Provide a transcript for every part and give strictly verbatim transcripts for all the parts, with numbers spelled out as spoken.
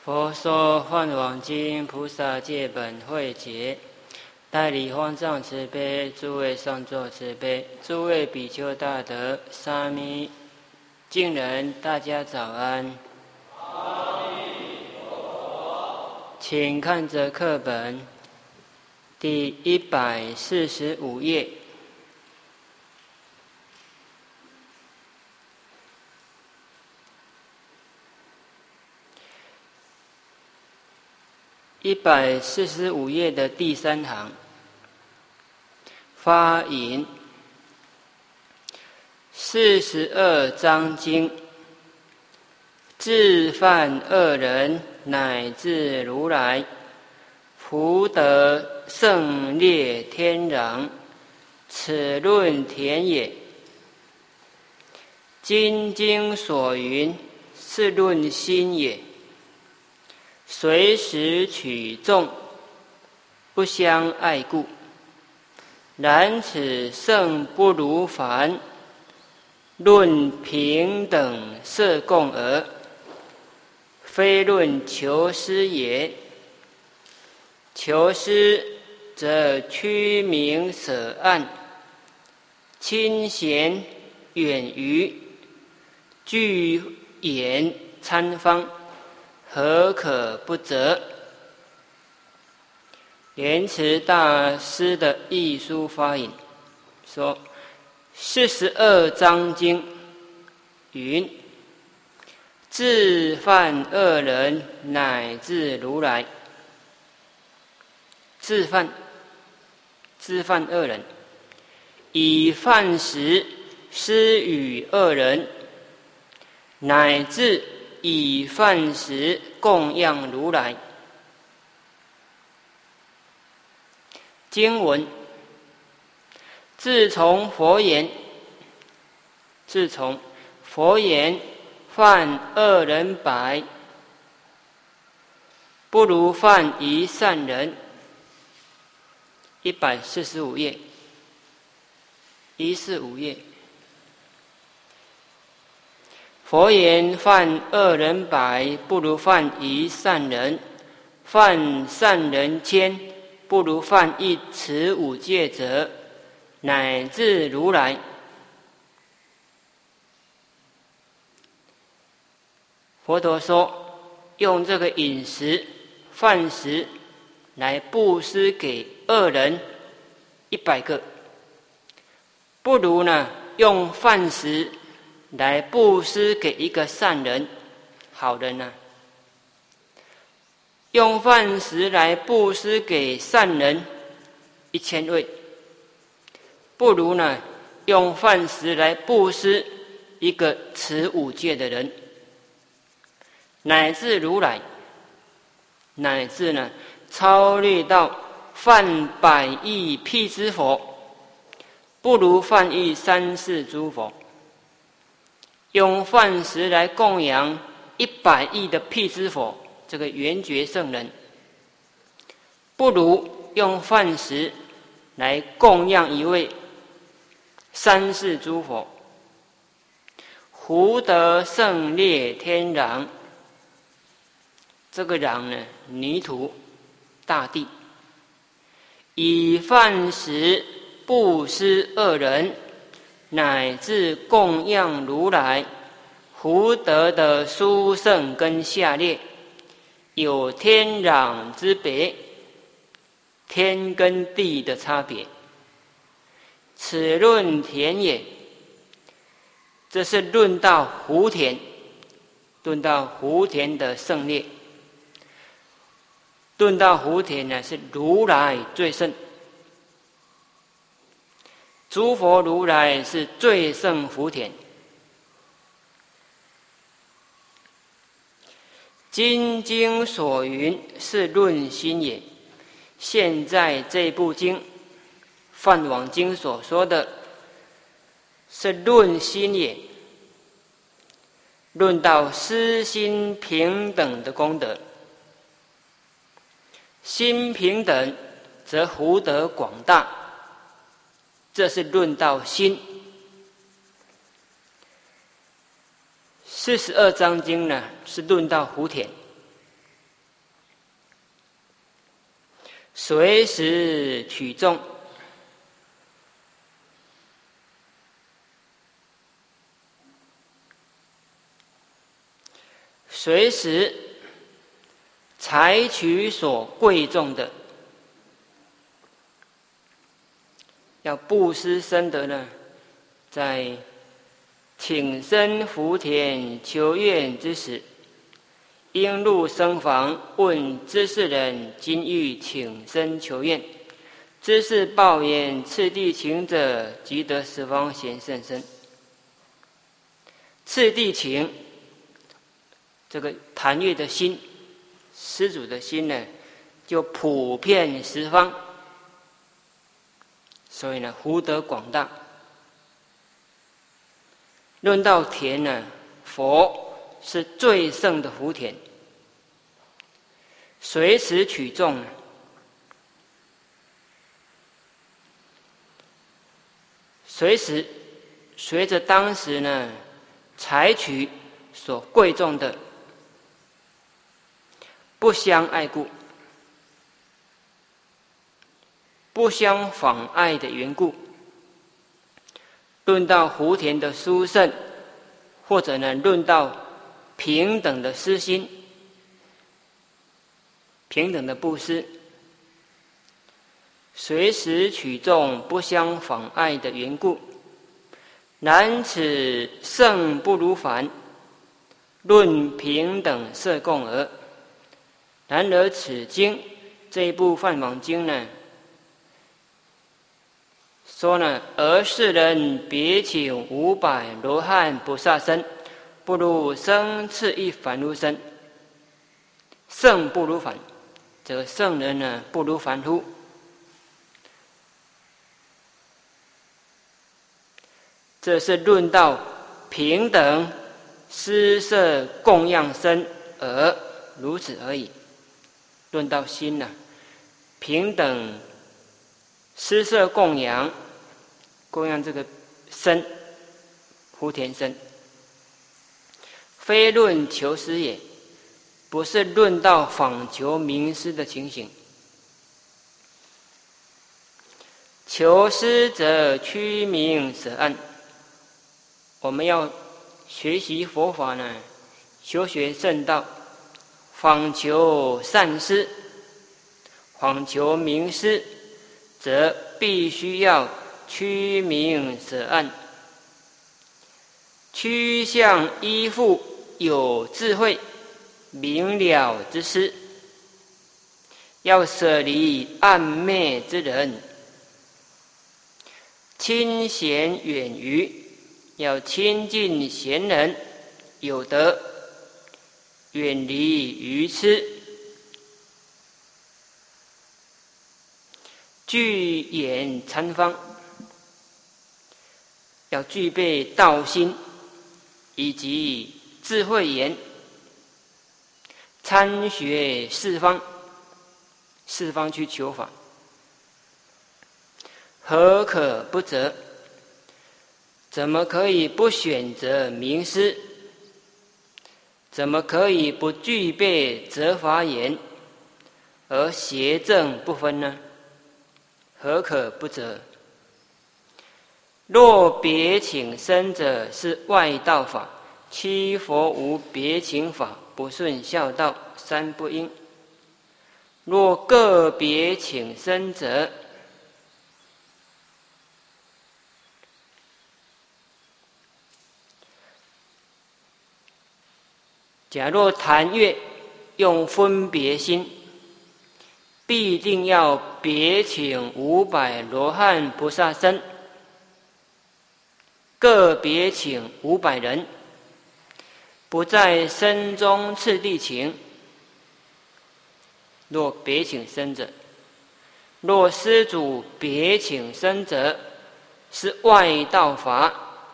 佛说《梵网经》，菩萨戒本会解，代理方丈慈悲，诸位上座慈悲，诸位比丘大德，沙弥敬人，大家早安。 阿弥陀佛。 请看着课本第一百四十五页。一百四十五页的第三行，发引四十二章经，自犯恶人乃至如来，福德胜劣天壤，此论田也。今经所云，是论心也。随时取众，不相爱故。然此胜不如凡，论平等色共尔，非论求师也。求师则曲名舍岸，亲贤远于，具言参方，何可不责？莲池大师的译书发引说：四十二章经云，自犯恶人乃至如来。自犯，自犯恶人，以饭食施与恶人，乃至以饭食供养如来。经文：自从佛言，自从佛言犯恶人百，不如犯一善人。一百四十五页，一四五页。佛言犯恶人百，不如犯一善人；犯善人千，不如犯一持五戒者，乃至如来。佛陀说，用这个饮食、饭食来布施给恶人一百个，不如呢用饭食来布施给一个善人、好人呢、啊？用饭食来布施给善人一千位，不如呢用饭食来布施一个持五戒的人，乃至如来，乃至呢超越到犯百亿辟支佛，不如犯一三世诸佛。用饭食来供养一百亿的辟支佛，这个圆觉圣人，不如用饭食来供养一位三世诸佛。福德胜劣天壤，这个壤呢，泥土、大地。以饭食布施恶人，乃至供养如来，福德的殊胜跟下劣有天壤之别，天跟地的差别。此论田也，这是论到福田，论到福田的胜劣。论到福田呢，是如来最胜，诸佛如来是最胜福田。今经所云，是论心也。现在这部经《梵网经》所说的是论心也，论到思心平等的功德。心平等，则福德广大，这是论到心。四十二章经呢，是论到福田。 随时取众，随时采取所贵重的。要布施深德呢，在请生福田求愿之时，应入僧房问知事人今欲请生求愿，知事报言次第请者，即得十方贤圣身。次第请，这个坛月的心，施主的心呢，就普遍十方。所以呢，福德广大。论到田呢，佛是最胜的福田，随时取众，随时随着当时呢，采取所贵重的，不相爱故。不相妨碍的缘故，论到福田的殊胜，或者呢，论到平等的施心、平等的布施，随时取众不相妨碍的缘故，然此胜不如凡，论平等摄供而。然而此经这一部《梵网经》呢，说呢，而世人别请五百罗汉菩萨身，不如生次一凡夫身，圣不如凡。这个圣人呢，不如凡夫。这是论到平等施设供养身而如此而已。论到心呢、啊，平等施设供养。供养这个身，福田身，非论求施也，不是论到访求名师的情形。求施则趋名舍岸，我们要学习佛法呢，修学圣道，访求善施，访求名师，则必须要趋名舍岸，趋向依附有智慧明了之师，要舍离暗昧之人，亲贤远愚，要亲近贤人有德，远离愚痴，具眼参方。要具备道心以及智慧眼，参学四方，四方去求法，何可不择？怎么可以不选择名师？怎么可以不具备择法眼而邪正不分呢？何可不择？若别请生者是外道法，七佛无别请法，不顺孝道，三不应。若个别请生者，假若谈月用分别心，必定要别请五百罗汉菩萨身，个别请五百人，不在身中次第请。若别请生者，若施主别请生者，是外道法。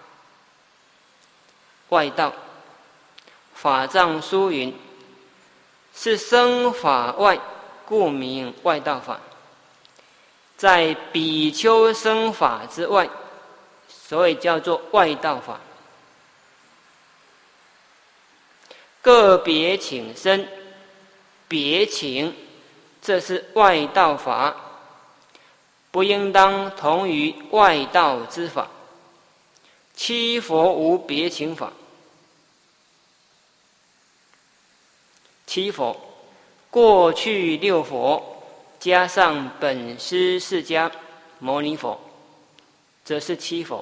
外道，法藏书云：是生法外，故名外道法。在比丘生法之外，所以叫做外道法。个别请生，别请这是外道法，不应当同于外道之法。七佛无别请法。七佛，过去六佛加上本师释迦牟尼佛，则是七佛。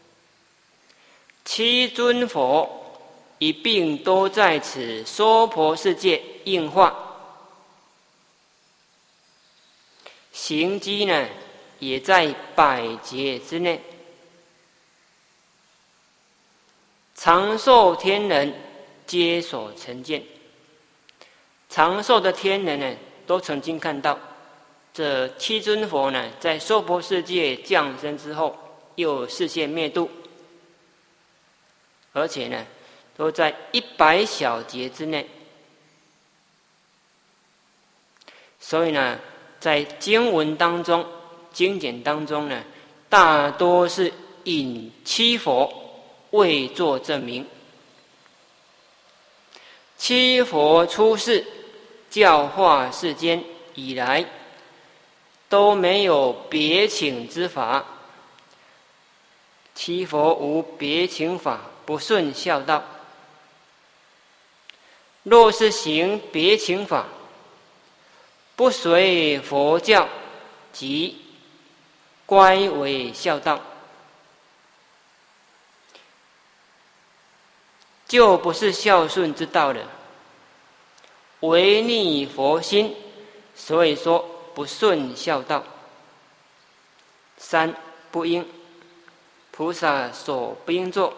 七尊佛一并都在此娑婆世界应化，行迹呢也在百劫之内。长寿天人皆所成见，长寿的天人呢，都曾经看到这七尊佛呢，在娑婆世界降生之后，又示现灭度，而且呢，都在一百小劫之内。所以呢，在经文当中、经典当中呢，大多是引七佛为作证明。七佛出世教化世间以来，都没有别请之法。七佛无别请法，不顺孝道。若是行别请法，不随佛教，即乖违孝道，就不是孝顺之道了，违逆佛心，所以说不顺孝道。三不应，菩萨所不应做。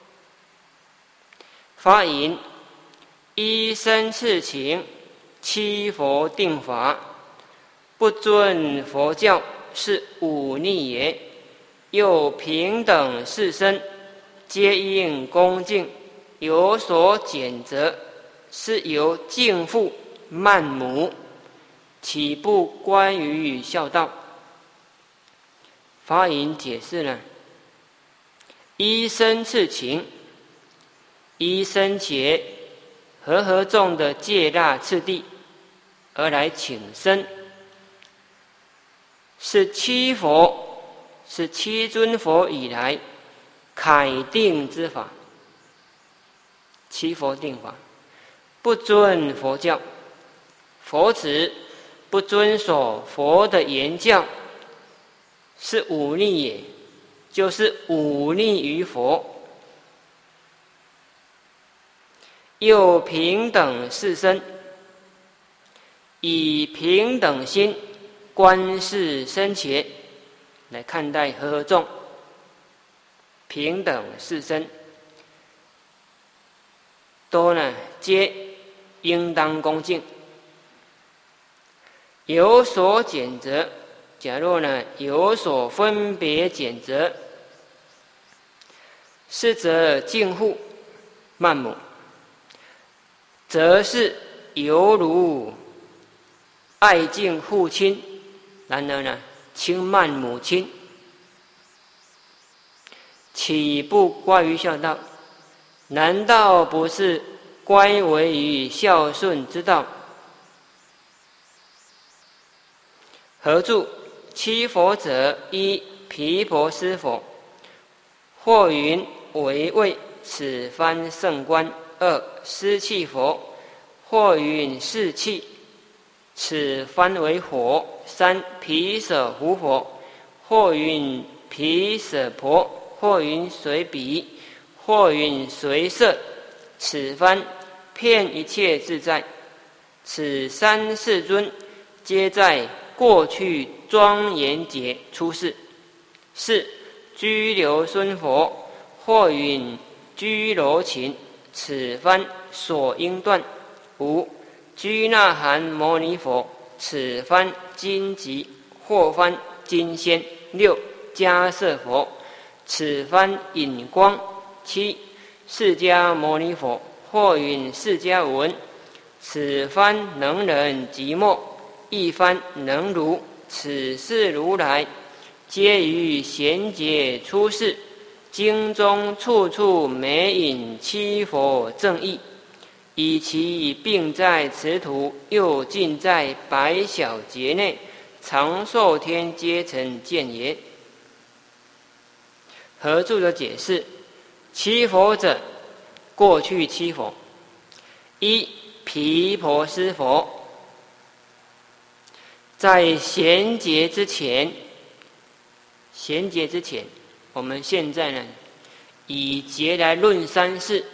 发言依身次请，七佛定法，不遵佛教，是忤逆也。又平等世身，皆应恭敬，有所谴责，是由敬父慢母，岂不关于孝道？法引解释呢，依身次请，依身且和合众的戒腊次第而来请生，是七佛，是七尊佛以来楷定之法。七佛定法，不遵佛教，佛子不遵守佛的言教，是忤逆也，就是忤逆于佛。又平等世身，以平等心观世身前来看待和合众，平等世身都呢皆应当恭敬，有所谴责。假若呢有所分别谴责，是则敬父慢母，则是犹如爱敬父亲，然而呢轻慢母亲，岂不乖于孝道？难道不是乖违于孝顺之道？何著？七佛者，一毗婆尸佛，或云为位，此番圣观；二湿气佛，或云是气，此番为火；三毗舍胡佛，或云毗舍婆，或云随彼，或云随色，此番遍一切自在。此三世尊，皆在过去庄严劫出世。是居留孙佛，或云居罗琴，此番所应断。五居那含摩尼佛，此番金吉，或番金仙。六迦摄佛，此番引光。七释迦牟尼佛，或云释迦文，此番能忍寂寞，一番能如。此四如来，皆于贤劫出世，经中处处每引七佛正义， 以其并在此土，又尽在百小节内，长寿天皆曾见也。合注的解释：七佛者，过去七佛。一毗婆尸佛，在贤劫之前，贤劫之前，我们现在呢，以劫来论三世。